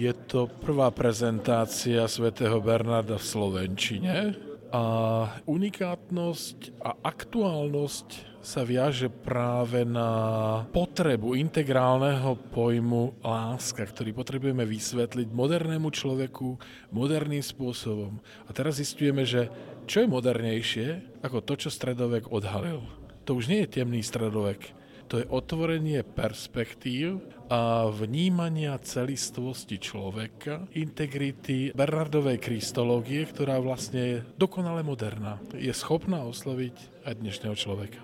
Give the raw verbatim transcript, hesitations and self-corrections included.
Je to prvá prezentácia svätého Bernarda v slovenčine a unikátnosť a aktuálnosť sa viaže práve na potrebu integrálneho pojmu láska, ktorý potrebujeme vysvetliť modernému človeku moderným spôsobom. A teraz zistujeme, že čo je modernejšie ako to, čo stredovek odhalil. To už nie je temný stredovek. To je otvorenie perspektív a vnímania celistvosti človeka, integrity Bernardovej kristológie, ktorá vlastne je dokonale moderná. Je schopná osloviť aj dnešného človeka.